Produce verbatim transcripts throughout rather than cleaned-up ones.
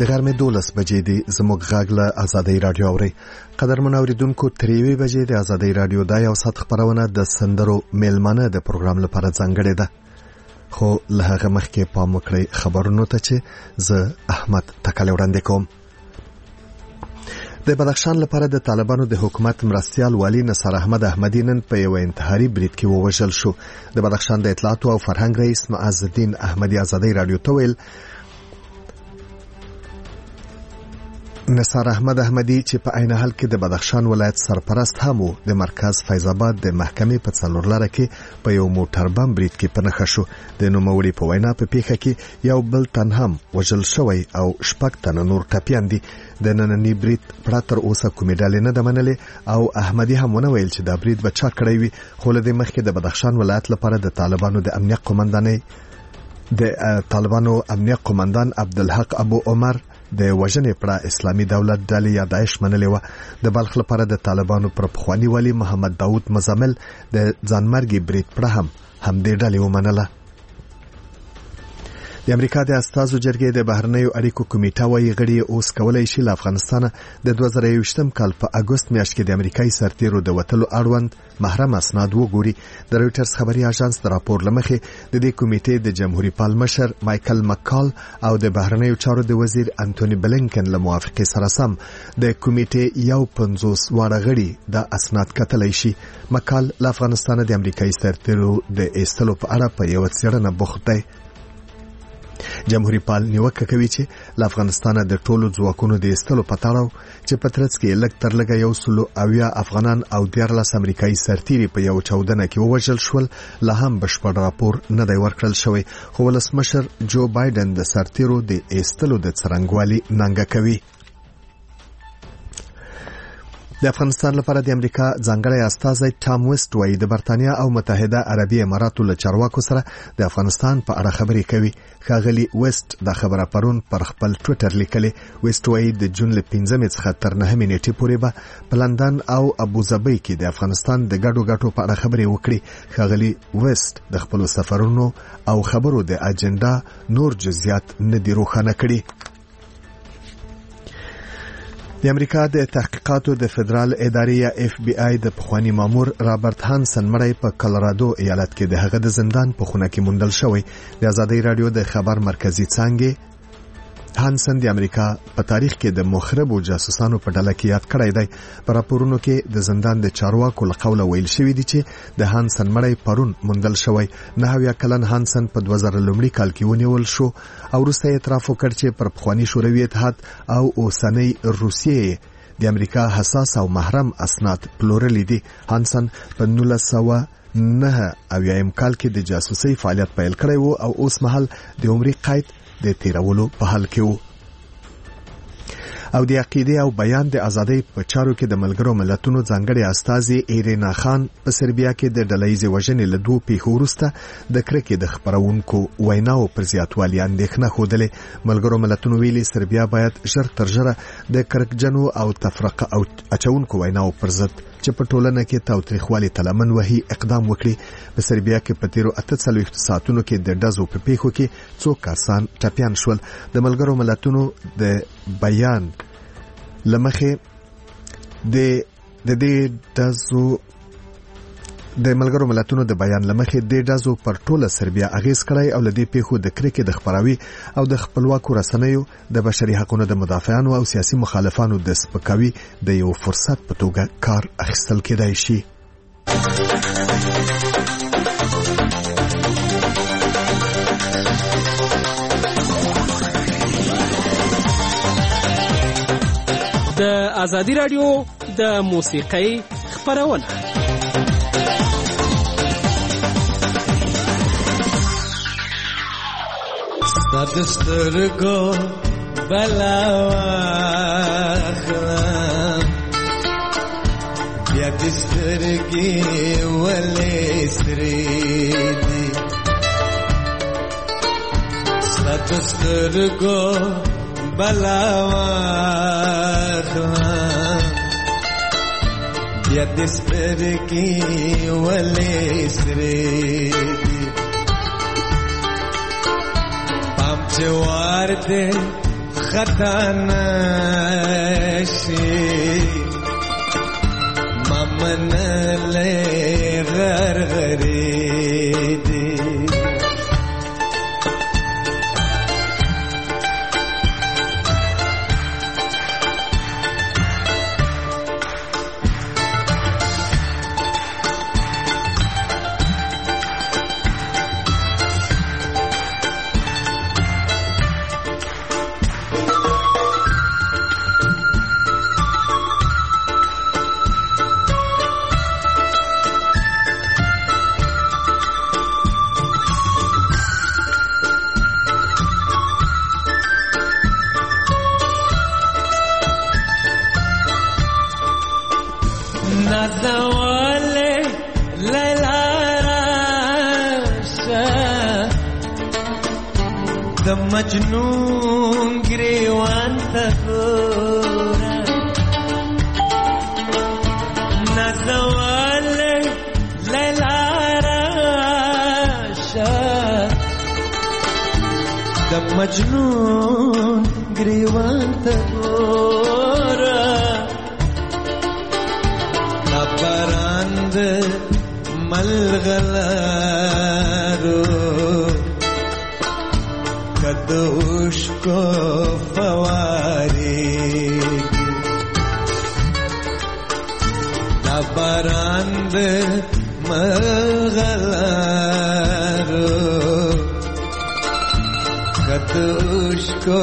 د غرمې دولس بجې دی زموږ غږ له آزادۍ رادیو اوري. قدرمن اوریدونکو تر یوې بجې د آزادۍ رادیو دا یو ساعت خبرونه د سندرو میلمانه د پروګرام لپاره ځانګړې ده. خو له هغه مخکې پام وکړئ خبرونو ته چې زه احمد تکل وړاندې کوم. د بدخشان لپاره د طالبانو د حکومت مرستيال والی نصر احمد احمدی نن په یو انتحاري برید کې ووژل شو. د بدخشان د اطلاعات او فرهنګ رئیس معز الدین احمدی آزادۍ رادیو ته ویل نصر احمد احمدی چې په عین حال کې د بدخشان ولایت سرپرست هم وو د مرکز فیض آباد د محکمې په څلور لاره کې په یو موټر بم برید کې پنهخ شو. د نوموړي په وینا په پیښه کې یو بل تن هم وژل شوی او شپږ تن نور ټپیان دي. د نننی برید پړه تر اوسه کومې ډلې نه ده منلې او احمدی هم ونه ویل چې دا برید به چا کړی وي. خو له دې مخکې د بدخشان ولایت لپاره د طالبانو د امنیت قومندانۍ د طالبانو امنیت قومندان عبدالحق ابو عمر د وژنې پړه اسلامي دولت ډلې یا داعش منلې و. د بلخ لپاره د طالبانو پر پخوانی والی محمد داود مزمل د ځانمرګي برید پړه هم هم دې ډلې ومنله. د امریکا د استازو جرګې د بهرنیو اړیکو کمیټه وايي غړي اوس کولای شي له افغانستان د دوه زره یوویشتم کال په اګوست میاشت کې د امریکایي سرتیرو د وټلو اړوند محرم اسناد وګوري. د رويټرز خبري اژانس د راپور لمخې د دې کمیټې د جمهوریت پال مشر مایکل مکال او د بهرنیو چارو د وزیر انټونی بلینکن له موافقې سره سم د کمیټې یو پنځوس واړه غړي د اسناد کتلای شي. مکال له افغانستان د امریکایي سرتیرو د ایستلو په اړه په یو څېړنه بوخت دی. جمهوریت پال نیوکه کوي چې له افغانستان د ټولو ځواکونو د ایستلو په تړاو چې په ترڅ کې لږ تر لږه یو سلو اویا افغانان او دیارلس امریکایي سرتیري په یو چاودنه کې ووژل شول لا هم بشپړ راپور نه دی ورکړل شوی. خو ولسمشر جو بایدن د سرتیرو د ایستلو د څرنګوالي ننګه کوي. د افغانستان لپاره د امریکا ځانګړی استازی ټام ویسټ وايي د برتانیا او متحده عربي اماراتو له چارواکو سره د افغانستان په اړه خبرې کوي. ښاغلي ویسټ دا خبره پرون پر خپل ټویټر لیکلې. ویسټ وايي د جون له پنځمې څخه تر نهمې نیټې پورې به په لندن او ابوظبي کې د افغانستان د ګډو ګټو په اړه خبرې وکړي. ښاغلي ویسټ د خپل سفرونو او خبرو د اجنډا نور جزئیات نه دي روښانه کړي. د امریکا د تحقیقاتو د فدرال ادارې یا اف بی آی د پخوانی مامور رابرټ هانسن مړی په کلرادو ایالت کې د هغه د زندان په خونه کې موندل شوی. د آزادۍ رادیو د خبر مرکزی څانګې هانسن د امریکا په تاریخ کې د مخربو جاسوسانو په ډله کې یاد کړی دی. په راپورونو کې د زندان د چارواکو له قوله ویل شوی دی چې د هانسن مړی پرون موندل شوی. نهه کلن هانسن په دوه زره لومړي کال کې ونیول شو او وروسته اعتراف وکړ چې پر پخوانی شوروي اتحاد او اوسنۍ روسیې د امریکا حساس او محرم اسناد پلورلي دي. هانسن په نولس سوه نهه اویایم کال کې د جاسوسۍ فعالیت پیل کړی وو او اوس مهال د عمري قید د تیرولو په حال کې وو. او د عقیده او بیان د ازادۍ په چارو کې د ملګرو ملتونو ځانګړي استازي ایرینا خان په سربیا کې د ډلهییزې وژنې له دوه پیښو وروسته د کرکې د خبرونکو ویناو پر زیاتوالي اندېښنه ښودلې. ملګرو ملتونو ویلي سربیا باید ژر تر ژره د کرکجنو او تفرقه او اچونکو ویناو پر ضد چې په ټولنه کې تاوتریخوالي تلمن وهي اقدام وکړي. په سربیا کې په تیرو اته څلوېښتو ساعتونو کې د ډزو په پیښو کې څو کسان ټپیان شول. د ملګرو ملتونو د بیان لمخه د د دې ډزو د ملګرو ملتونو د بیان لمخه د ډزو پر ټوله سربیا اغیز کړی او لدې پیښو د کرکې د خبراوي او د خپلواکو رسنیو د بشري حقوقو د مدافعانو او سیاسي مخالفانو د سپکاوي د یو فرصت په توګه کار اخیستل کېدای شي. د آزادۍ رادیو د موسیقۍ خبرونه سترګو بلاواخلم بیا د سترګې ولې سرې دي سترګو بلاواخلم بیا د سترګې ولې سرې دي پام چوار دې خطا نشي ما منلې غرغرې دي مجنون گریوان تگورا نزوال لیلا راشا د مجنون گریوان تگورا نبراند ملغلارو کدوش کو فواری نبراند مغلارو کدوش کو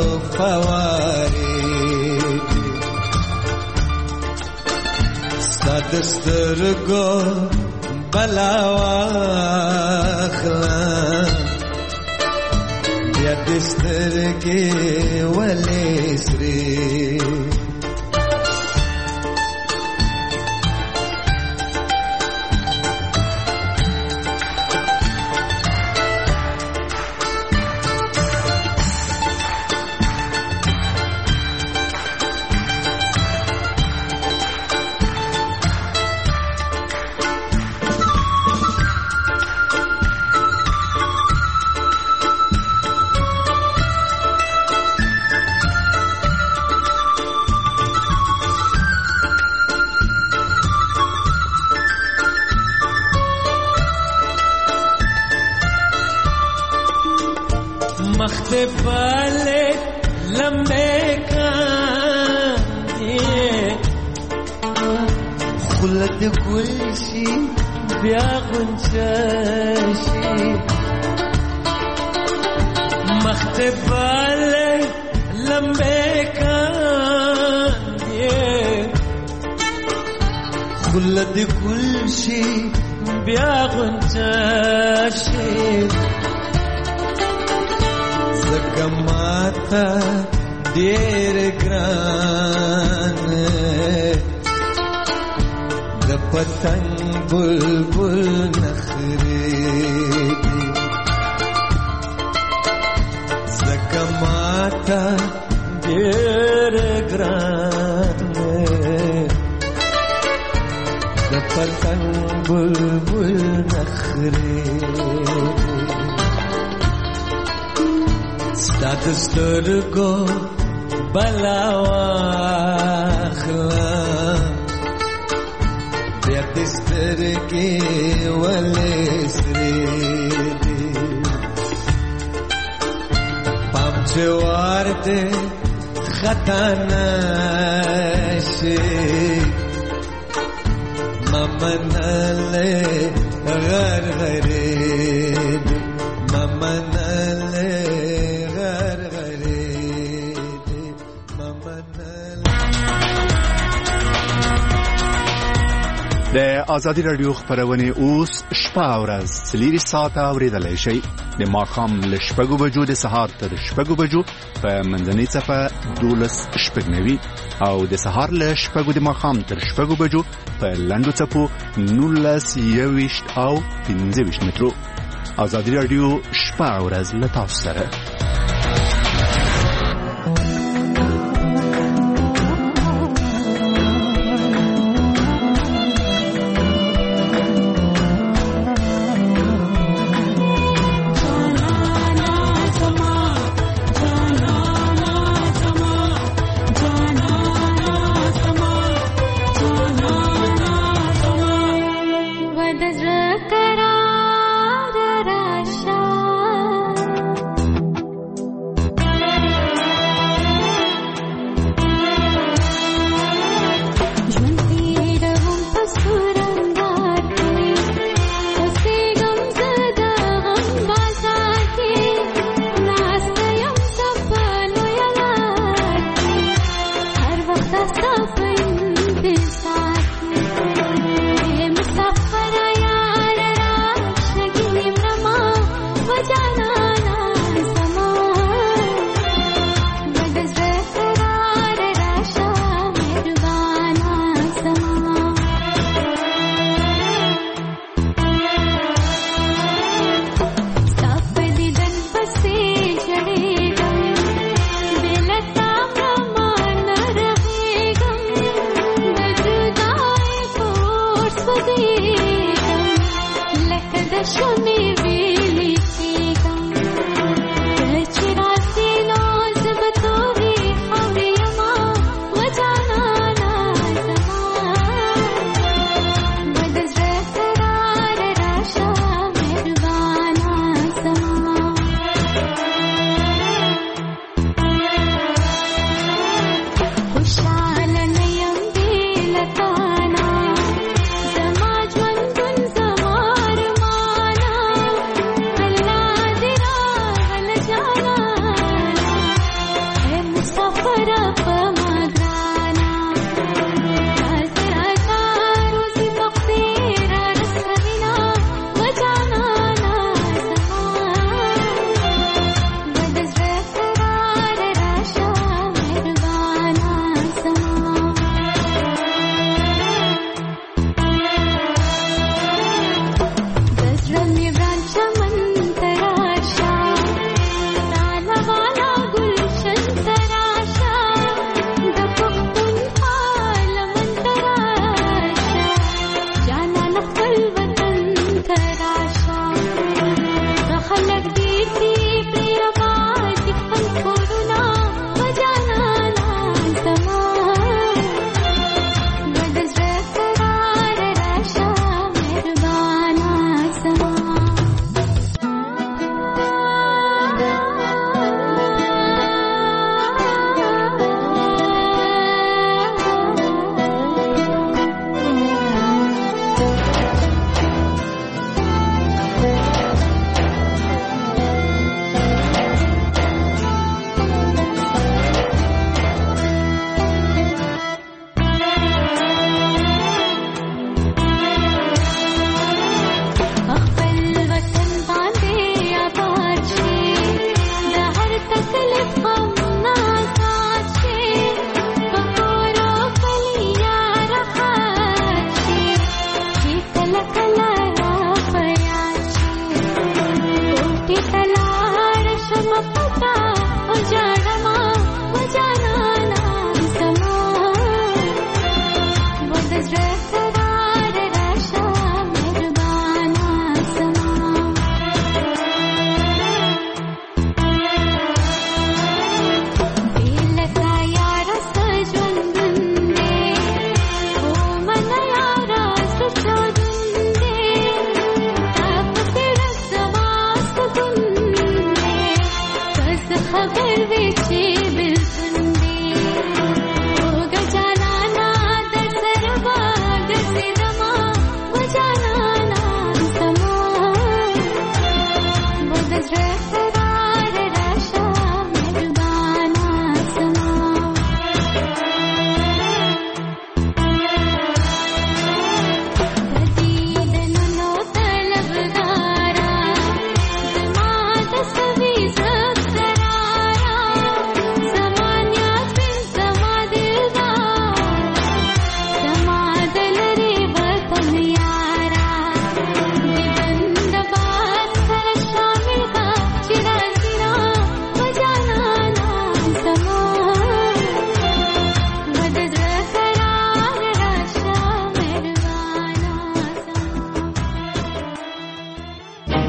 فواری ستادسترگو بلاواخلان یا دسترگی ولی سری مختفالے لمبے کاندے خلد گلشی بیا غنچشی مختفالے لمبے کاندے خلد گلشی بیا غنچشی زکماتا دیر گران د پتنگ بلبل نخریدی زکماتا دیر گران د پتنگ بلبل نخریدی ستادسترگو بلاواخلان بیا دسترگی ولی سریدی پامچوار ده خطا نشی ممنالی غرغریدی ممنالی د آزادی رادیو خبرونه اوس شپه او ورځ سلیری ساعته اوریدلای شي د ماښام له شپږو بجو د سهار تر شپږو بجو په منځنۍ صفه دولس شپږنوي او د سهار له شپږو د ماښام تر شپږو بجو په لنډو څپو نولس یوویشت او پنځه ویشت مترو. آزادی رادیو شپه او ورځ له تاسو سره.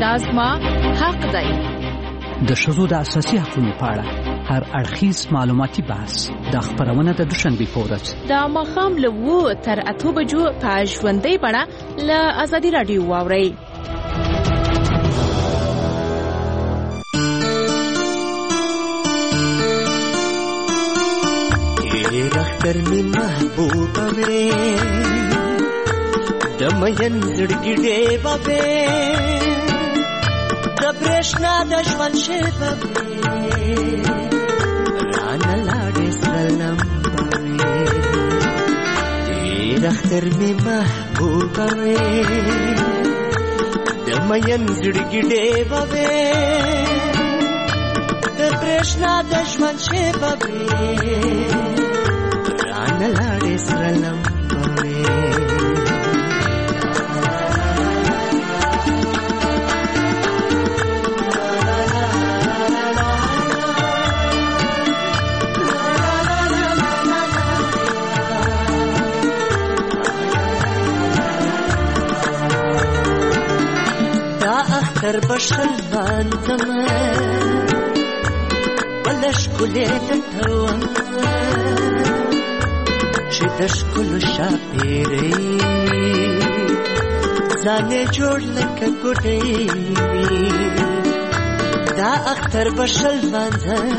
دا زما حق دی. د ښځو د اساسي حقوقو په اړه هر اړخیز معلوماتي بحث د خبرونه د دوشنبې په ورځ د ماښام له اوو تر اتو بجو په ژوندۍ بڼه له ازادي راډیو واورئ. اختر می محبوبه وې د مین زړګي ډېوه وې د برېښنا د ژوند شېبه وې رانه لاړې سره لمبه وې ډېر اختر می محبوبه وې د مین زړګي ډېوه وې د برېښنا د ژوند شېبه وې رانه لاړې سره لمبه وې دا اختر بشل باندم بله ښکلې لټوم چې د ښکلو شاپېرۍ ځان یې جوړ لکه ګوډۍ وي دا اختر بشل باندم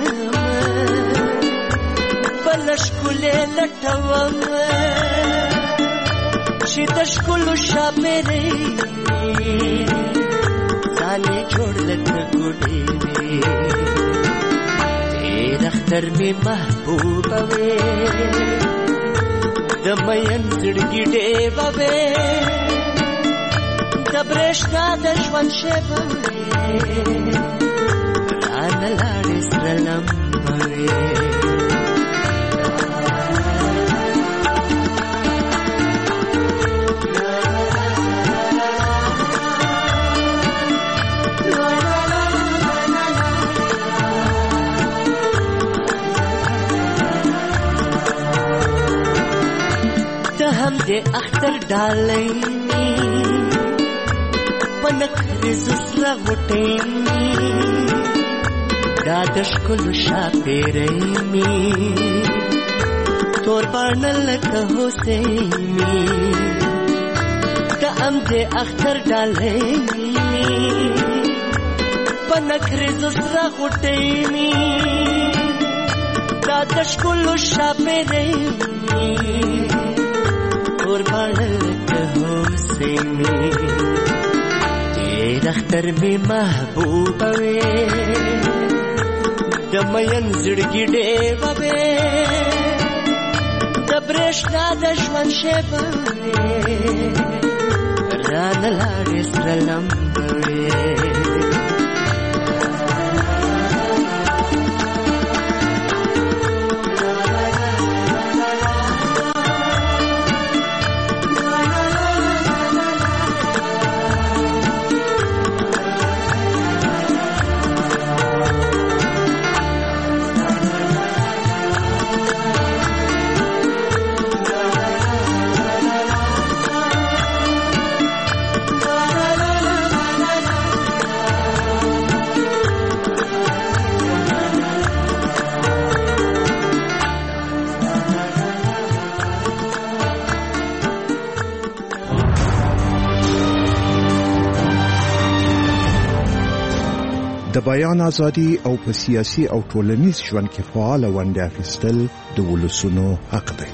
بله ښکلې لټوم چې د ښکلو شاپېرۍ ځان یې جوړ لکه ګوډۍ وي ډېر اختر مې محبوبه وې د مین زړګي ډېوه وې د برېښنا د ژوند شېبه وې رانه لاړې سره لمبه وې هم د اختر ډالۍ می په نکریزو سره غوټۍ می دا د ښکلو شاپېرۍ می تور باڼه لکه هوسۍ می د هم د اختر ډالۍ می په نکریزو سره غوټۍ می دا د ښکلو شاپېرۍ می قربان لکه هوسۍ می ډېر اختر می محبوبه وې د مین زړګي ډېوه وې د برېښنا د ژوند شېبه وې رانه لاړې سره لمبه وې د بیان ازادي او په سیاسي او ټولنیز ژوند کې فعال ونډه اخیستل د ولسونو حق دی.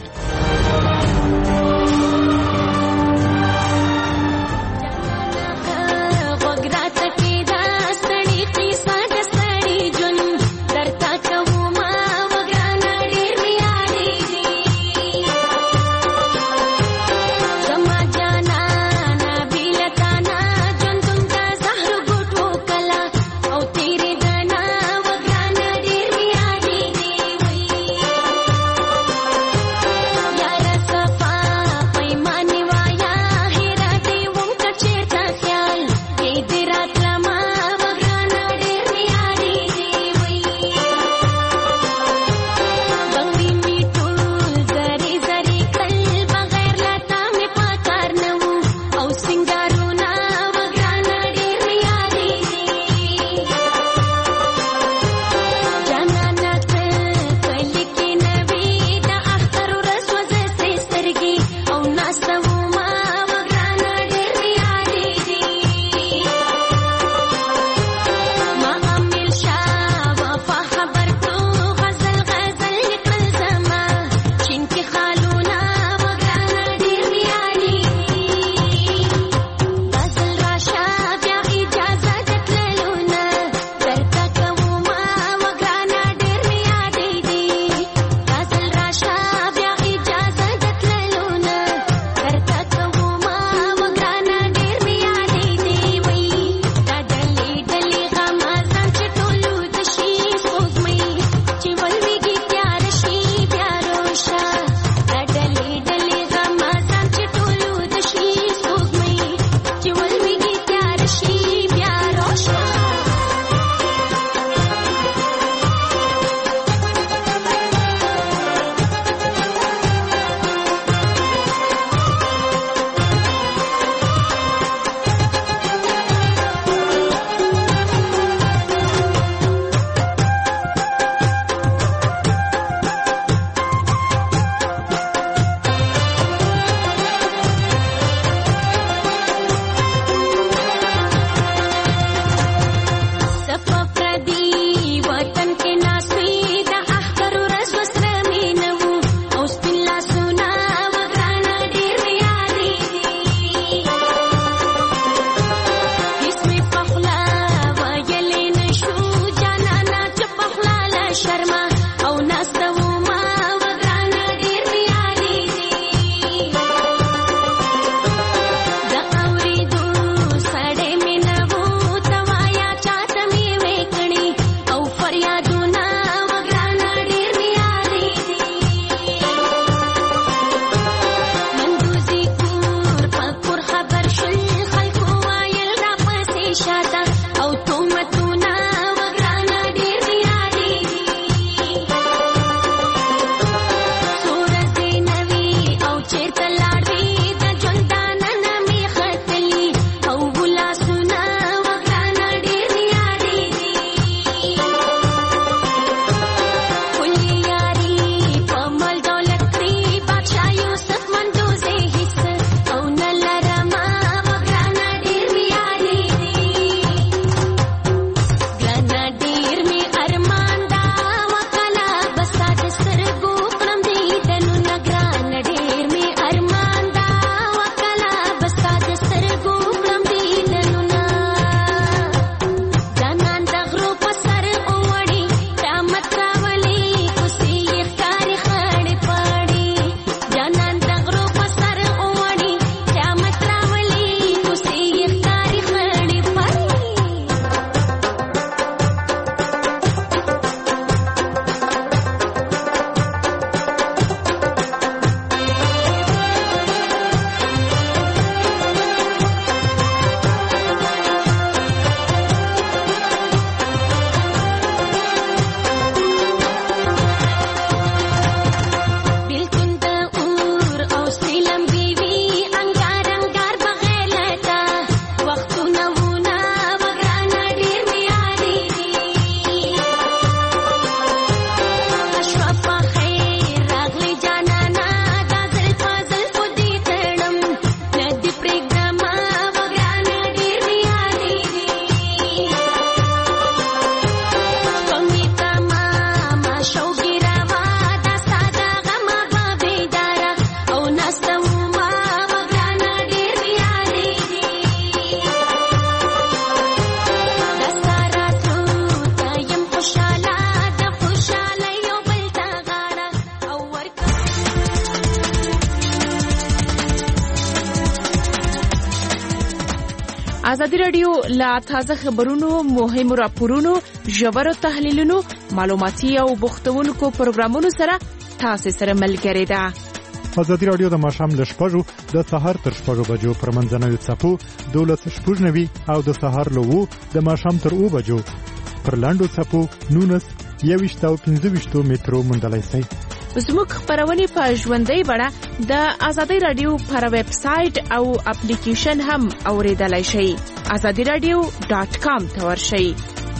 ازادي رادیو لا تازه خبرونو، مهمو راپورونو، ژورو تحلیلونو، معلوماتي او بوختونکو پروګرامونو سره تاسو سره ملګری ده. ازادي رادیو د ماښام له شپږو د سهار تر شپږو بجو پر منځنوي څپو دولس شپږ نوي او د سهار له اوو د ماښام تر اوو بجو پر لاندو څپو نونس یویشت او پنځه ویشتو مترو موندلی شئ. زموږ خبرونه په ژوندۍ بڼه د ازادي رادیو پر ویب سټ او اپلیکیشن هم اوریدلای شئ. ازادي رادیو ډاټ کام ته ورشئ.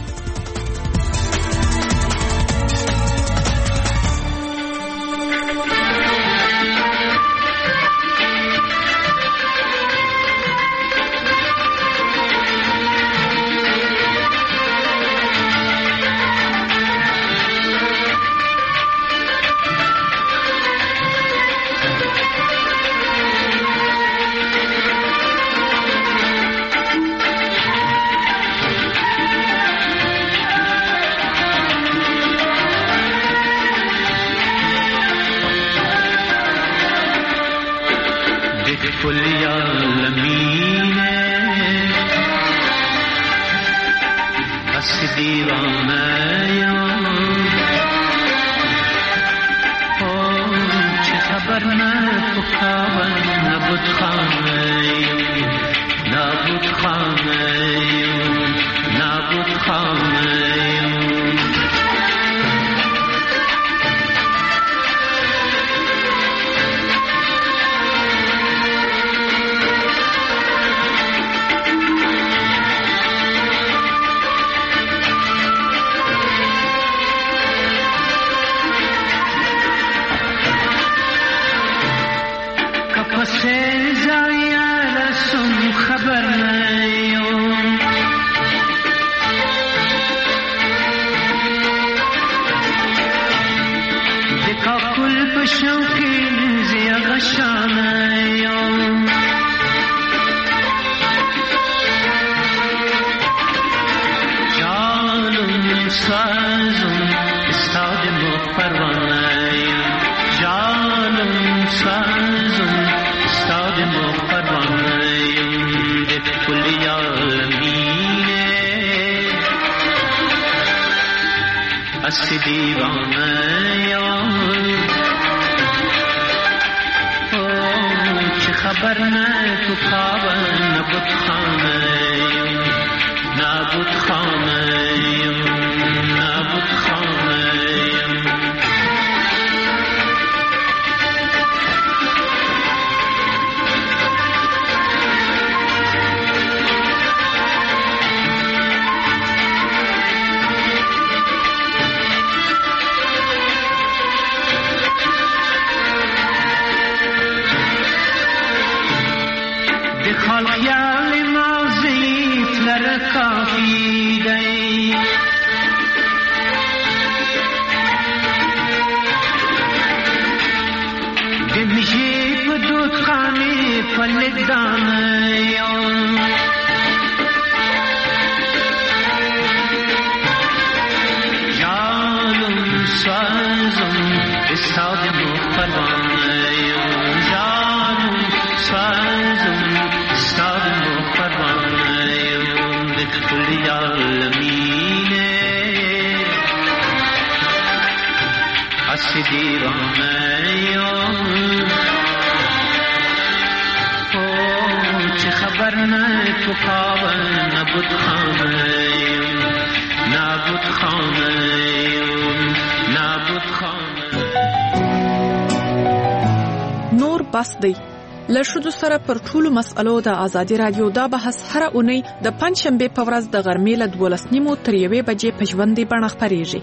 نور بس دی له ښځو سره پر ټولو مسألو د ازادي رادیو دا بحث هره اونۍ د پنځشنبې په ورځ د غرمې له دولس نیمو تر یوې بجې په ژوندۍ بڼه خپرېږي.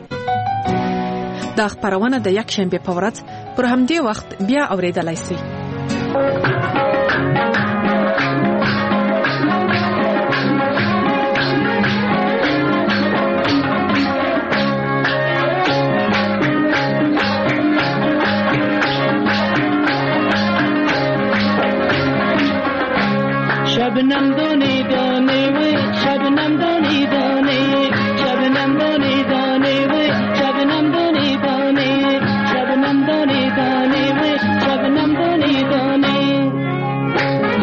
دا خپرونه د یکشنبې په ورځ پر همدې وخت بیا اورېدلای شئ. شبنم دانی دانی وی شبنم دانی دانی شبنم دانی دانی وی شبنم دانی دانی شبنم دانی دانی وی شبنم دانی دانی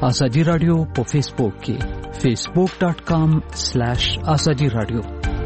ازادي رادیو په فیسبوک کې facebook dot com slash azadi radio.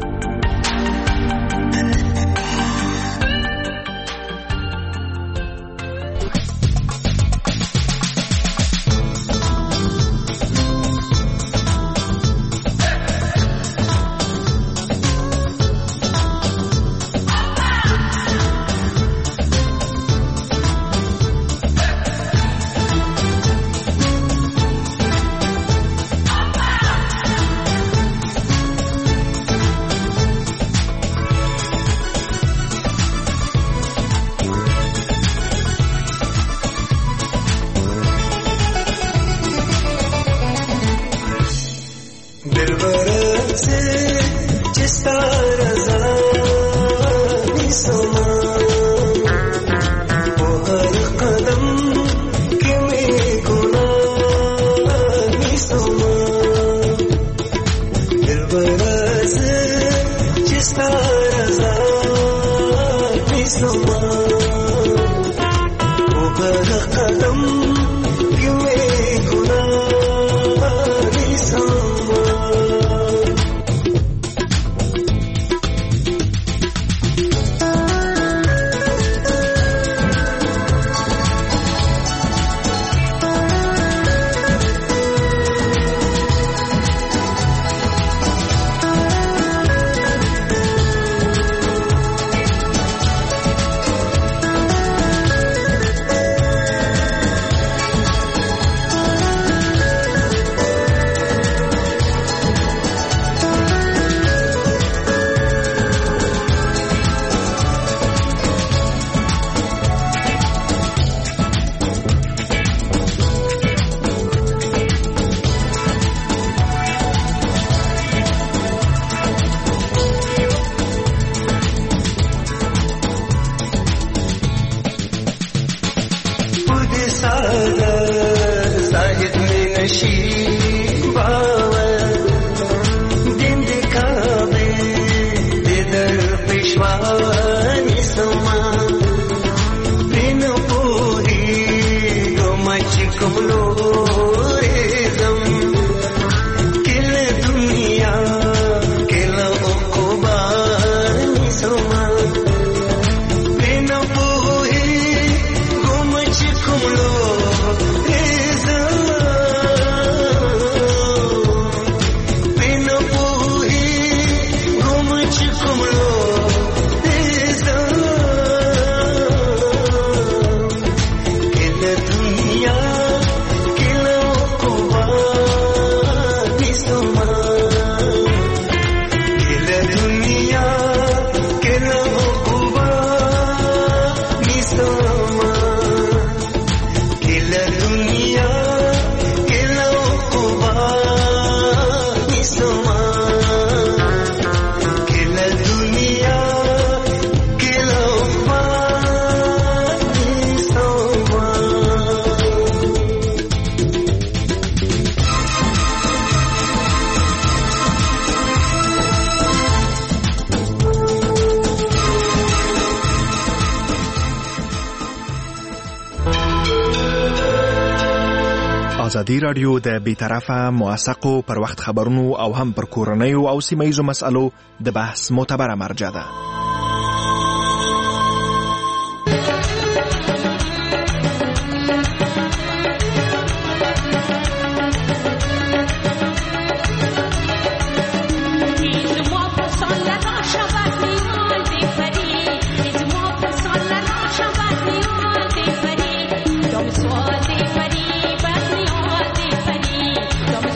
ازادي رادیو د بیطرفه موثقو پر وخت خبرونو او هم پر کورنیو او سیمه‌ییزو مسألو د بحث معتبره مرجع ده.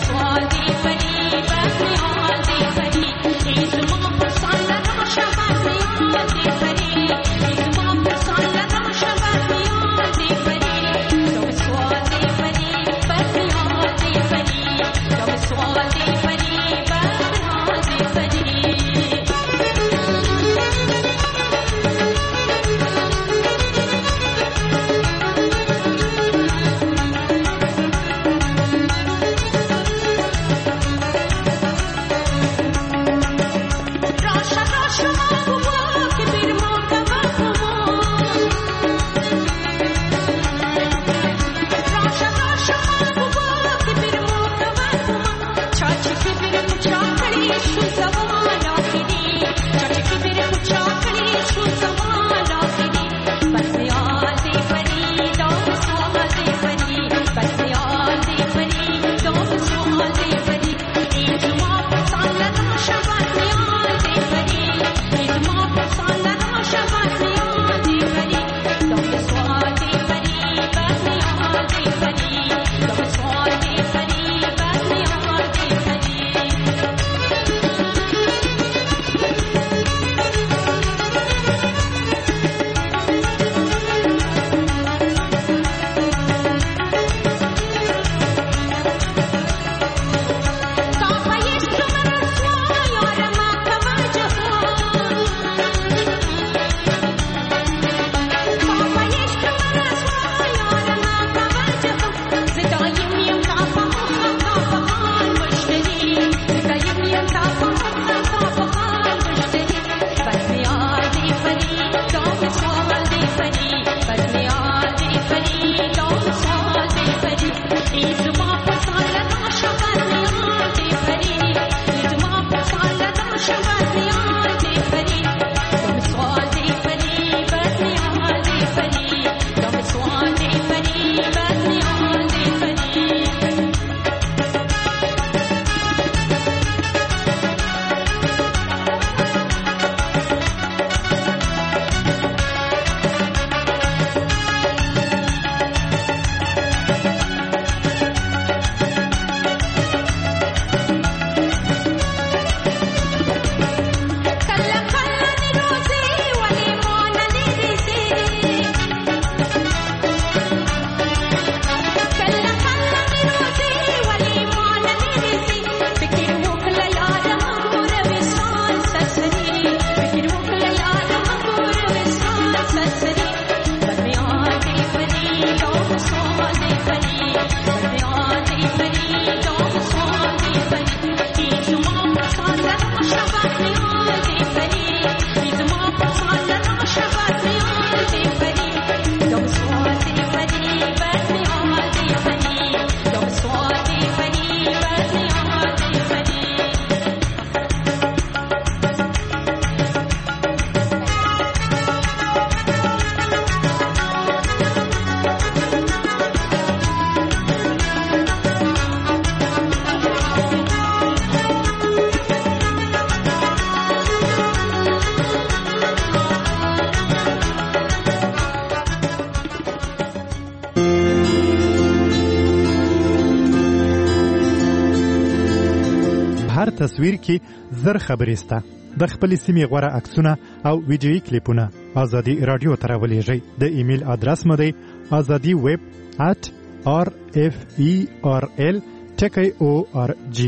He's the one for sun that I shall هر تصویر کې زر خبرې سته. د خپل سیمې غوره عکسونه او ویډیویي کلیپونه ازادي رادیو ته راولېږئ. د ایمیل ادرس مو دی ازادي ویب at r f e r l ټکی o r g.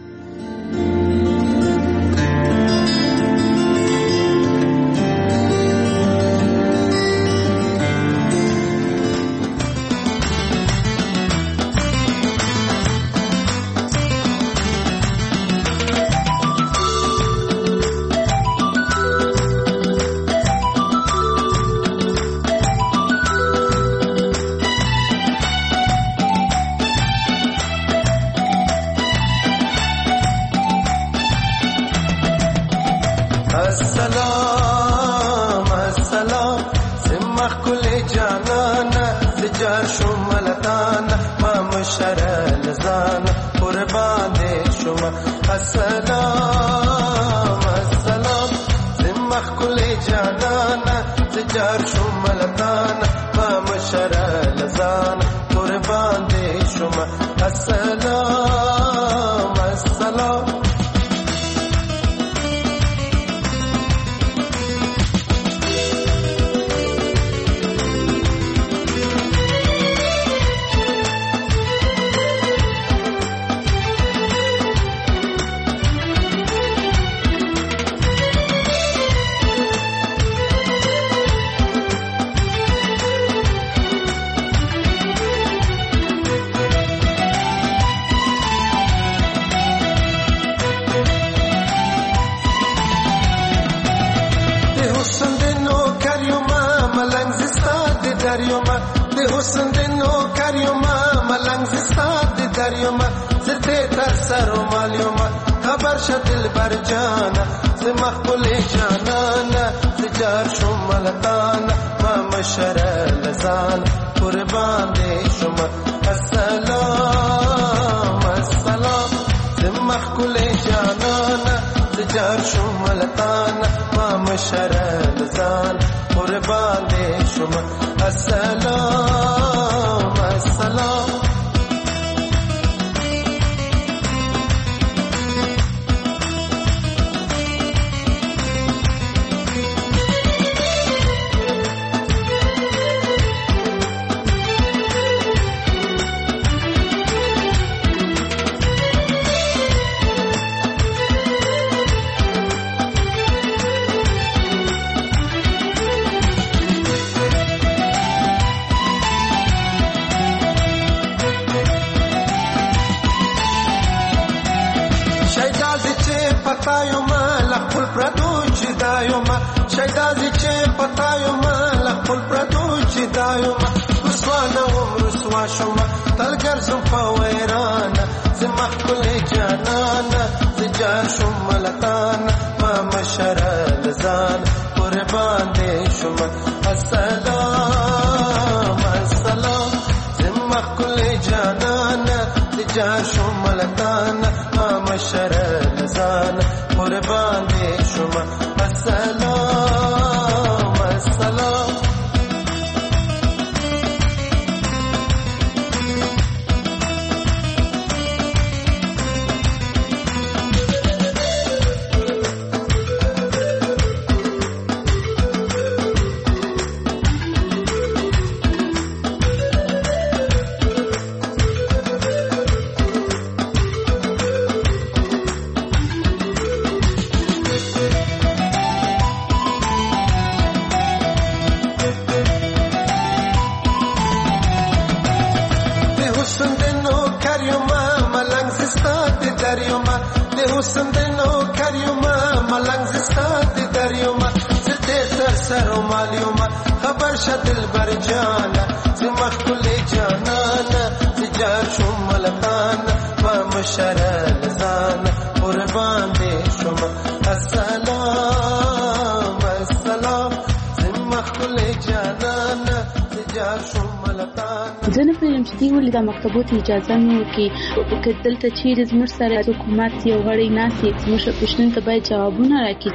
زه نه پوهېږم چې دوی ولې دا مکتبو ته اجازه نه ورکوي. که دلته چیرې زموږ سره حکومت یو غړی ناست وي، زموږ پوښتنو ته باید جوابونه راکړي.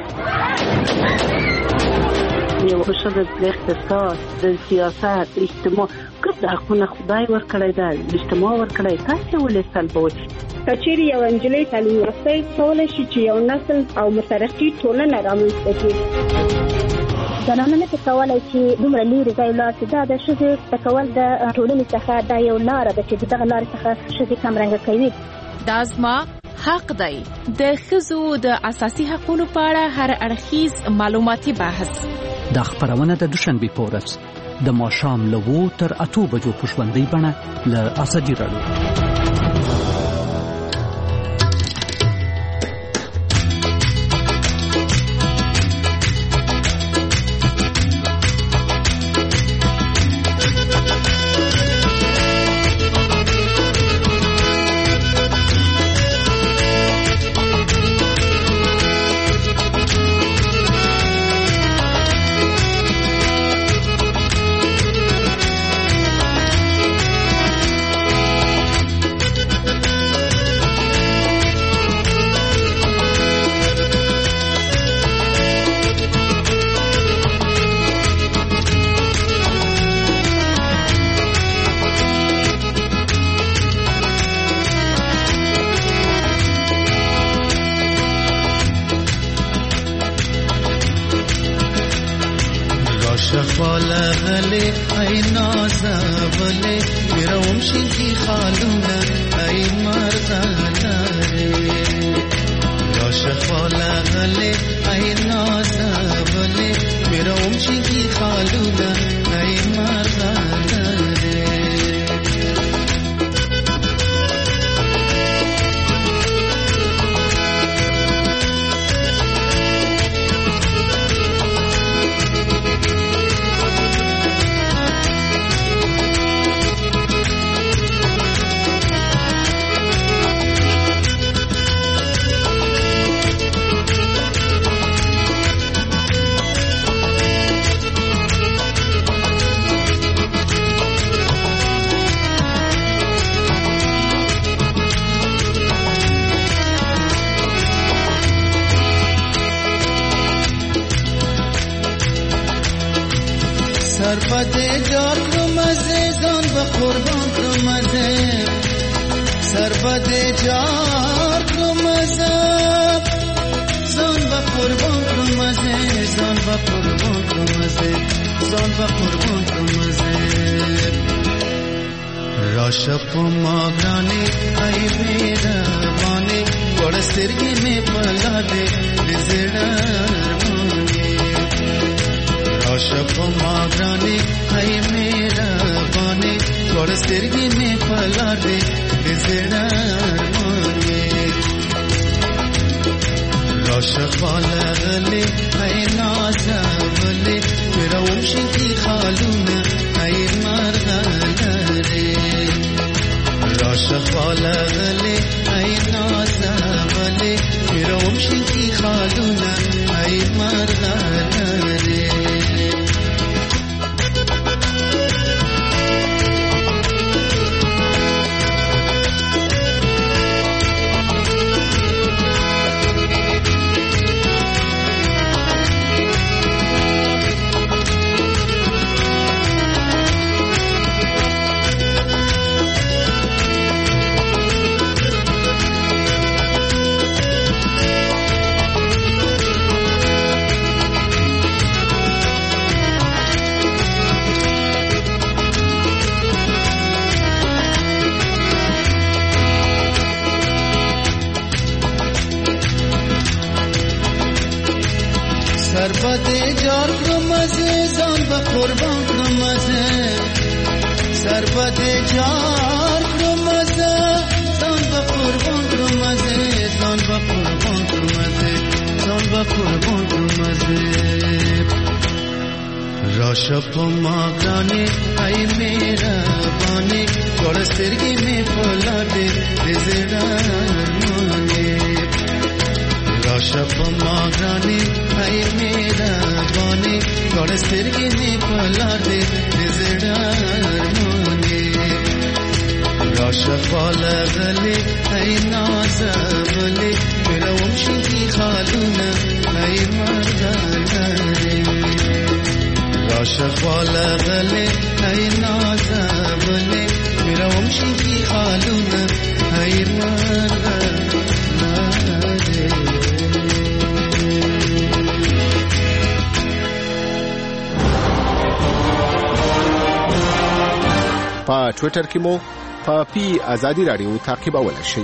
یو ښځه د اقتصاد، د سیاست، اجتماع ګډ حقونه خدای ورکړی ده، اجتماع ورکړی، تاسې ولې سلبوئ؟ کچېرې یو نجلۍ تعلیم یافته کولی شي چې یو نسل او مترقي ټولنه رامنځته کړي. زنانه نه کولای چې دومره لرې ځای لاړ شي. دا د ښځې تکول د ټولنې څخه دا یو لاره ده چې دغه لارې څخه ښځې کمرنګه کوي. دا زما حق دی. د ښځو د اساسي حقوقو په اړه هر اړخیز معلوماتي بحث. دا خبرونه د دوشنبه په ورځ د ماښام له اوو تر اتو بجو په ژوندۍ بڼه له ازادي راډیو. شفال غلی ای نازم لی میروم شیفی خالونه حیران په ټوئیټر کې مو په پی ازادي رادیو تعقیبولای شئ.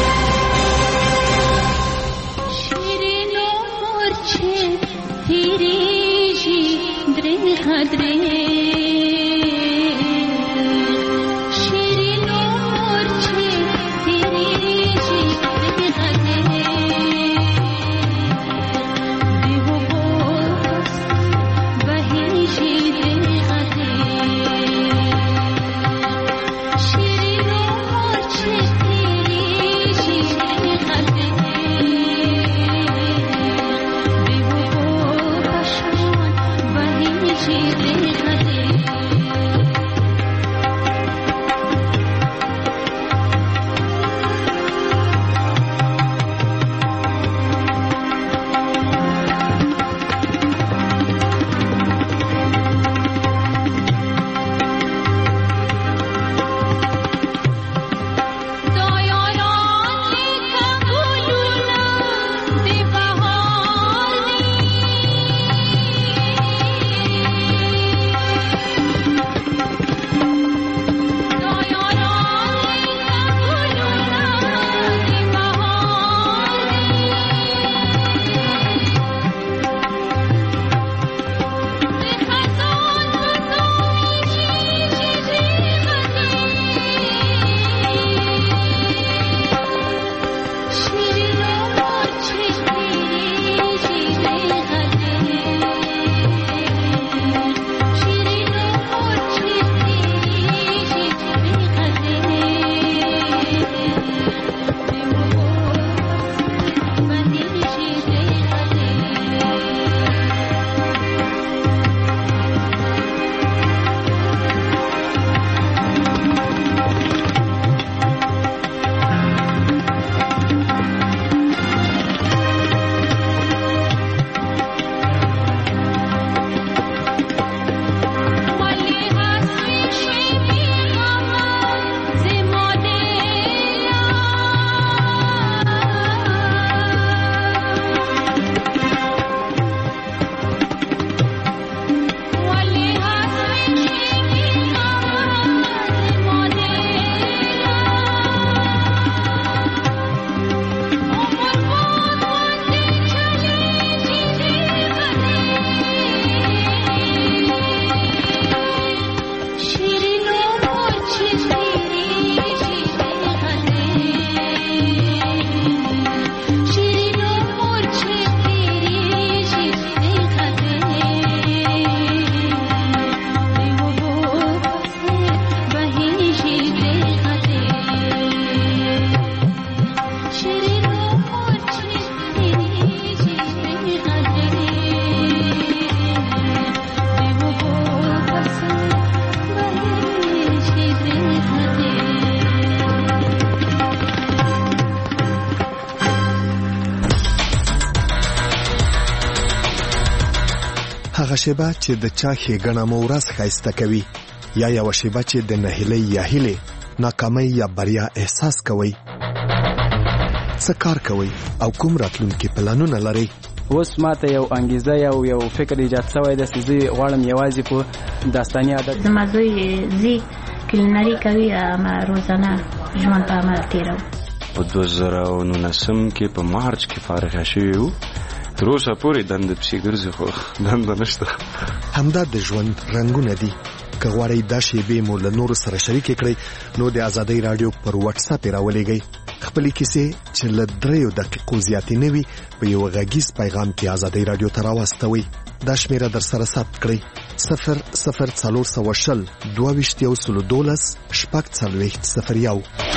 شیرینو مورچه تیریږي درې درې شیرینو مورچه تیریږي درې درې دیو بوس بهیږي درې درې شیرینو مورچه تیریږي درې درې دیو بوس بهیږي درې درې هغه شیبه چې د چا ښېګڼه مو ورځ ښایسته کوي یا یوه شیبه چې د نهیلۍ یا هیلې ناکامۍ یا بریا احساس کوئ. څه کار کوئ او کوم راتلونکي پلانونه لرئ؟ اوس ماته یو انګیزه یو یو فکر ایجاد شوی دی چې زه غواړم یوازې په داستاني عادت زما زوی زی کلینري کوي اما روزانه ژوند په عمل تېروي. په دوه زره او نولسم کې په مارچ کې فارغ شوي وو. تر اوسه پورې دنده پسې ګرځي خو دنده نشته. همدا د ژوند رنګونه دي. که غواړئ دا شیبې مو له نورو سره شریکې کړئ نو د ازادۍ راډیو پر واتس اپ یې راولېږئ. خپلې کیسې چې له دریو دقیقو زیاتې نه وي په یو غږیز پیغام کې ازادۍ راډیو ته راواستوئ. دا شمیره در سره ثبت کړئ: صفر صفر څلور سوه شل دوه ویشت یو سلو دولس شپږ څلوېښت صفر یو.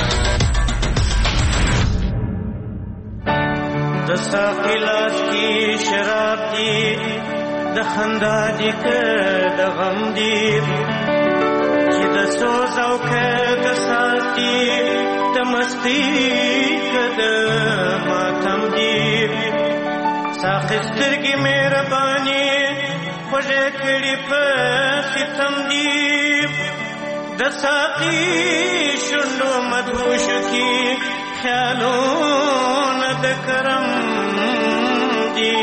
د ساقي لاس کې شراب دي، د خندا دي که د غم دي، چې د سوز او که د ساز دي، د مستی که د ماتم دي. ساقي سترګې مهرباني خوږې کړي په ستم دي، د ساقي شونډو مدهوش کی خیالونه د کرم دی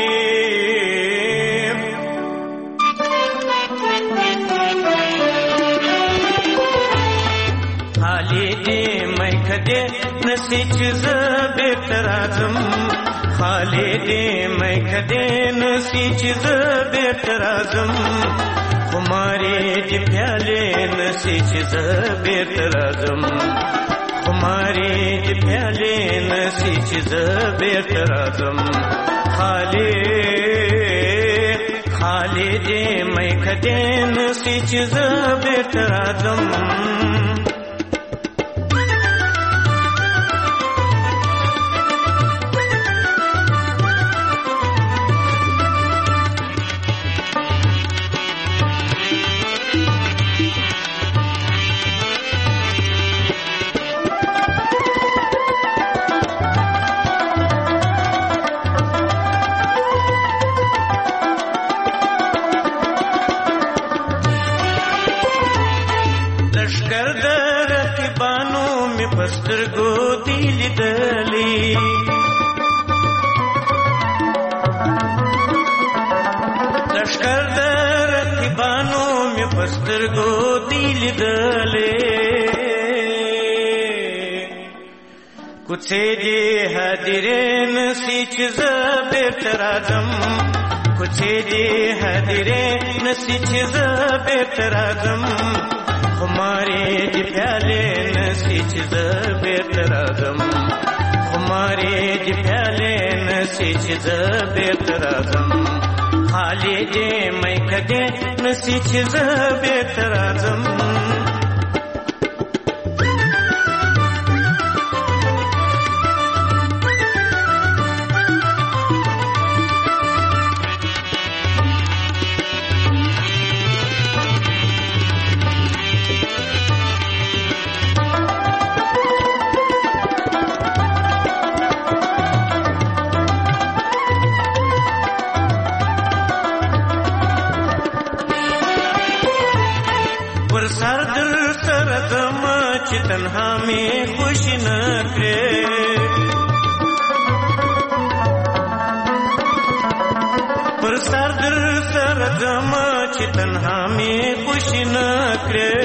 خالی دی مې کده نسی چې زه بیرته راځم خالی دی مې کده نسی چې زه بیرته راځم خماري دی پیالې نسی چې زه بیرته راځم خماري دی پیالې نسی چې زه بیرته راځم خالی خالی دی مې کده نسی چې زه بیرته راځم پسترګو دی لیدلی لشکر در رقیبانو می پسترګو دی لیدلی کوڅې دی هدیرې نسی چې زه بیرته راځم کوڅې دی هدیرې نسی چې زه بیرته راځم خماري دی پیالې نسی چې زه بیرته راځم خماري دی پیالې نسی چې زه بیرته راځم خالی دی مې کده نسی چې زه بیرته راځم تنها میں خوش نہ کرے پر سر در سر زما چې تنها میں خوش نہ کرے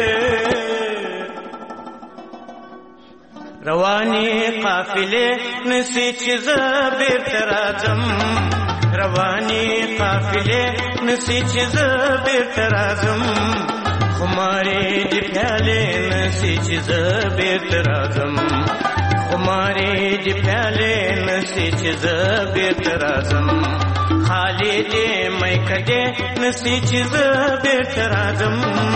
روانی قافلے نسی چې زه بیرته راځم روانی قافلے نسی چې زه بیرته راځم خماري دی پیالې نسی چې زه بیرته راځم خماري دی پیالې نسی چې زه بیرته راځم خالی دی مې کده نسی چې زه بیرته راځم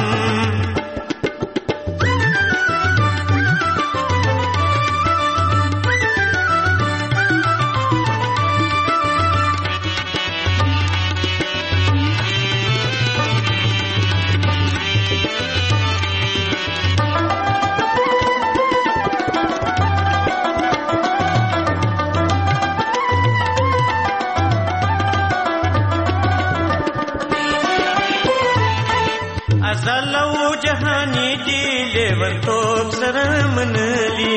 ازلو جهانی دی لیون توب سرمنلی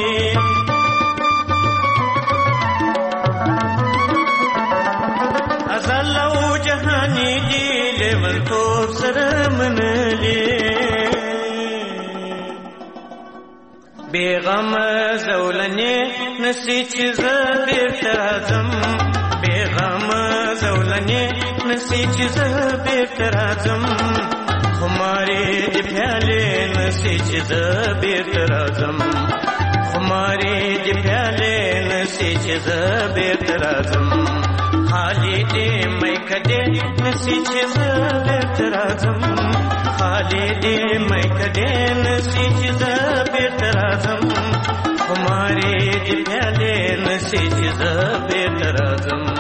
ازلو جهانی دی لیون توب سرمنلی بیغم زولنی نسی چې زه بیرته راځم بیغم زولنی نسی چې زه بیرته راځم خماري دی پیالې نسی چې زه بیرته راځم خماري دی پیالې نسی چې زه بیرته راځم خالی دی مې کده نسی چې زه بیرته راځم خالی دی مې کده نسی چې زه بیرته راځم خماري دی پیالې نسی چې زه بیرته راځم